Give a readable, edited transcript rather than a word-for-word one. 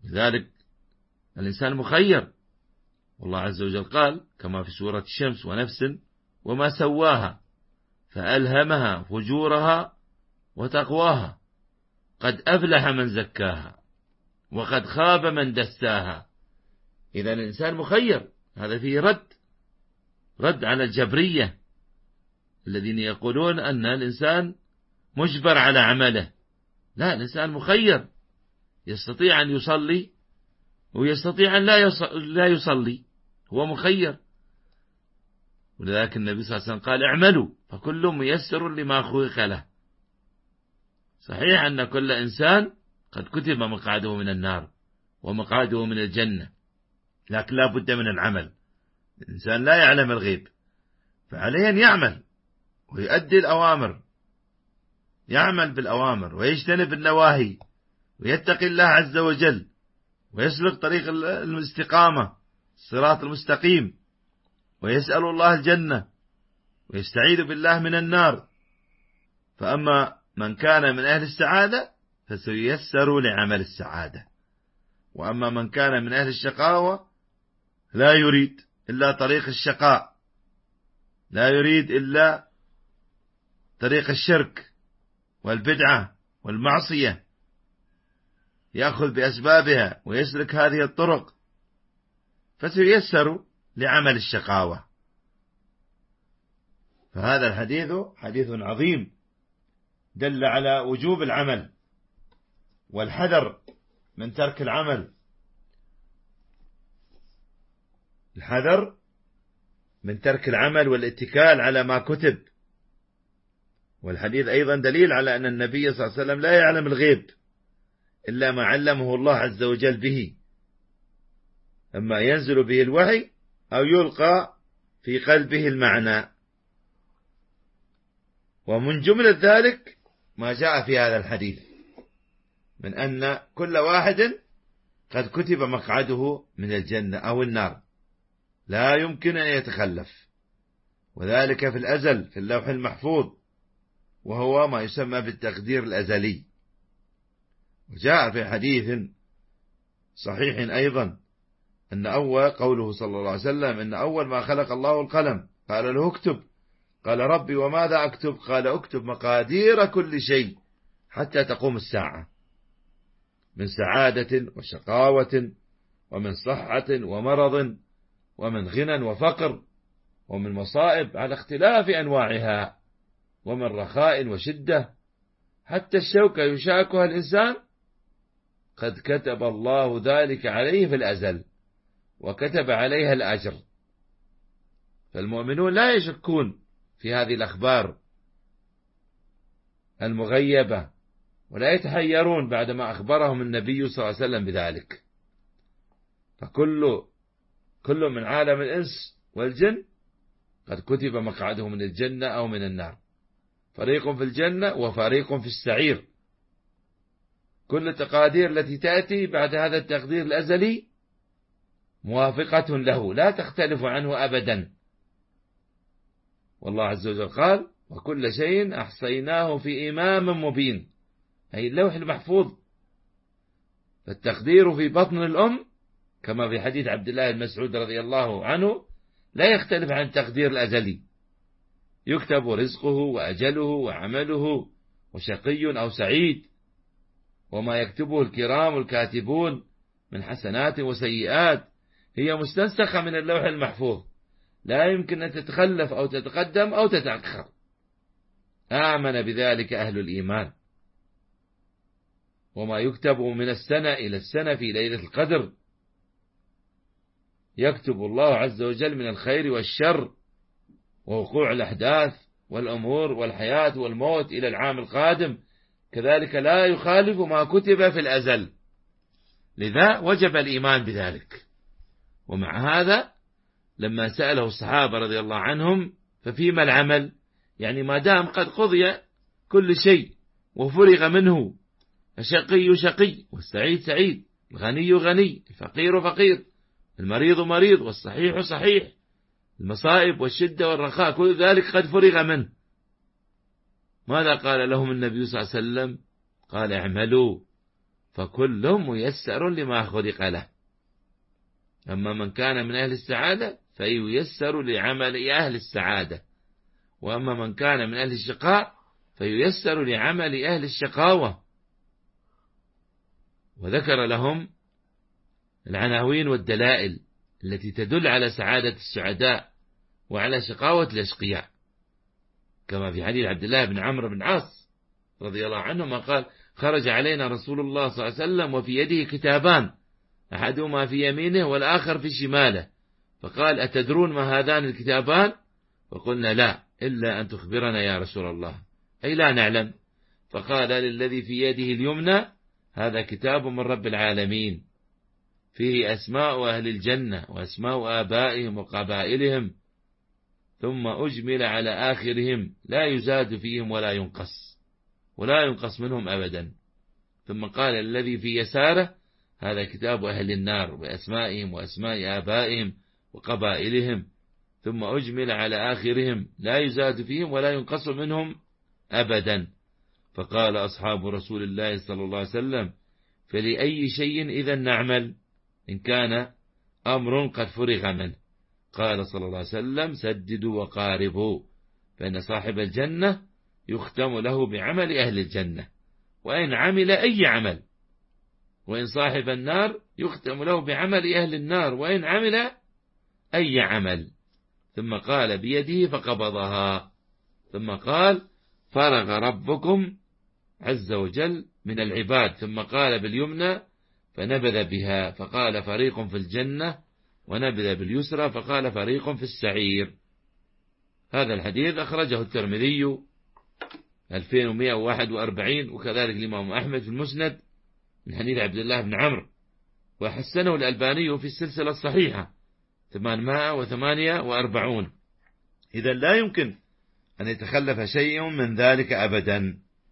لذلك الإنسان مخير، والله عز وجل قال كما في سورة الشمس: ونفس وما سواها فألهمها فجورها وتقواها قد أفلح من زكاها وقد خاب من دساها. إذا الإنسان مخير. هذا فيه رد على الجبرية الذين يقولون أن الإنسان مجبر على عمله. لا، الإنسان مخير، يستطيع أن يصلي ويستطيع أن لا يصلي، هو مخير. ولذلك النبي صلى الله عليه وسلم قال: اعملوا فكل ميسر لما خلق له. صحيح أن كل إنسان قد كتب مقعده من النار ومقعده من الجنة، لكن لا بد من العمل. الإنسان لا يعلم الغيب، فعليه أن يعمل ويؤدي الأوامر، يعمل بالأوامر ويجتنب النواهي ويتقي الله عز وجل ويسلك طريق الاستقامة، الصراط المستقيم، ويسأل الله الجنة ويستعيذ بالله من النار. فأما من كان من أهل السعادة فسييسر لعمل السعادة، وأما من كان من أهل الشقاوة لا يريد إلا طريق الشقاء، لا يريد إلا طريق الشرك والبدعة والمعصية، يأخذ بأسبابها ويسلك هذه الطرق، فسييسر لعمل الشقاوة. فهذا الحديث حديث عظيم دل على وجوب العمل والحذر من ترك العمل، الحذر من ترك العمل والاتكال على ما كتب. والحديث أيضا دليل على أن النبي صلى الله عليه وسلم لا يعلم الغيب إلا ما علمه الله عز وجل به، أما ينزل به الوحي أو يلقى في قلبه المعنى. ومن جملة ذلك ما جاء في هذا الحديث من أن كل واحد قد كتب مقعده من الجنة أو النار، لا يمكن أن يتخلف، وذلك في الأزل في اللوح المحفوظ، وهو ما يسمى بالتقدير الأزلي. وجاء في حديث صحيح أيضا أن قوله صلى الله عليه وسلم: إن أول ما خلق الله القلم قال له اكتب، قال: ربي وماذا أكتب؟ قال: اكتب مقادير كل شيء حتى تقوم الساعة، من سعادة وشقاوة، ومن صحة ومرض، ومن غنى وفقر، ومن مصائب على اختلاف أنواعها، ومن رخاء وشدة، حتى الشوكة يشاكها الإنسان قد كتب الله ذلك عليه في الأزل وكتب عليها الأجر. فالمؤمنون لا يشكون في هذه الأخبار المغيبة، ولا يتحيرون بعدما أخبرهم النبي صلى الله عليه وسلم بذلك. فكل من عالم الإنس والجن قد كتب مقعده من الجنة أو من النار، فريق في الجنة وفريق في السعير. كل التقادير التي تأتي بعد هذا التقدير الأزلي موافقة له، لا تختلف عنه أبدا. والله عز وجل قال: وكل شيء أحصيناه في إمام مبين، أي اللوح المحفوظ. فالتقدير في بطن الأم كما في حديث عبد الله بن مسعود رضي الله عنه لا يختلف عن التقدير الأزلي، يكتب رزقه وأجله وعمله وشقي أو سعيد، وما يكتبه الكرام الكاتبون من حسنات وسيئات هي مستنسخة من اللوح المحفوظ، لا يمكن أن تتخلف أو تتقدم أو تتأخر. آمن بذلك أهل الإيمان. وما يكتب من السنة إلى السنة في ليلة القدر يكتب الله عز وجل من الخير والشر ووقوع الأحداث والأمور والحياة والموت إلى العام القادم، كذلك لا يخالف ما كتب في الأزل. لذا وجب الإيمان بذلك. ومع هذا لما سأله الصحابة رضي الله عنهم: ففيما العمل؟ يعني ما دام قد قضي كل شيء وفرغ منه، الشقي شقي والسعيد سعيد، الغني غني، الفقير فقير، المريض مريض والصحيح صحيح، المصائب والشدة والرخاء كل ذلك قد فرغ منه، ماذا قال لهم النبي صلى الله عليه وسلم؟ قال: اعملوا فكل ميسر لما خلق له. أما من كان من أهل السعادة فييسر لعمل أهل السعادة، وأما من كان من أهل الشقاء فييسر لعمل أهل الشقاوة. وذكر لهم العناوين والدلائل التي تدل على سعادة السعداء وعلى شقاوة الأشقياء، كما في حديث عبد الله بن عمرو بن عاص رضي الله عنهما قال: خرج علينا رسول الله صلى الله عليه وسلم وفي يده كتابان، أحدهما في يمينه والآخر في شماله، فقال: أتدرون ما هذان الكتابان؟ فقلنا: لا، إلا أن تخبرنا يا رسول الله، أي لا نعلم. فقال: للذي في يده اليمنى: هذا كتاب من رب العالمين، فيه أسماء أهل الجنة وأسماء آبائهم وقبائلهم، ثم أجمل على آخرهم، لا يزاد فيهم ولا ينقص منهم أبدا. ثم قال: الذي في يساره: هذا كتاب أهل النار بأسمائهم وأسماء آبائهم وقبائلهم، ثم أجمل على آخرهم، لا يزاد فيهم ولا ينقص منهم أبدا. فقال أصحاب رسول الله صلى الله عليه وسلم: فلأي شيء إذا نعمل إن كان أمر قد فرغ منه؟ قال صلى الله عليه وسلم: سددوا وقاربوا، فإن صاحب الجنة يختم له بعمل أهل الجنة وإن عمل أي عمل، وإن صاحب النار يختم له بعمل أهل النار وإن عمل أي عمل. ثم قال: بيده فقبضها. ثم قال: فرغ ربكم عز وجل من العباد. ثم قال: باليمنى فنبذ بها، فقال: فريق في الجنة، ونبذ باليسرى فقال: فريق في السعير. هذا الحديث أخرجه الترمذي 2141، وكذلك الإمام أحمد في المسند من حديث عبد الله بن عمرو، وحسنه الألباني في السلسلة الصحيحة 848. إذا لا يمكن أن يتخلف شيء من ذلك أبدا.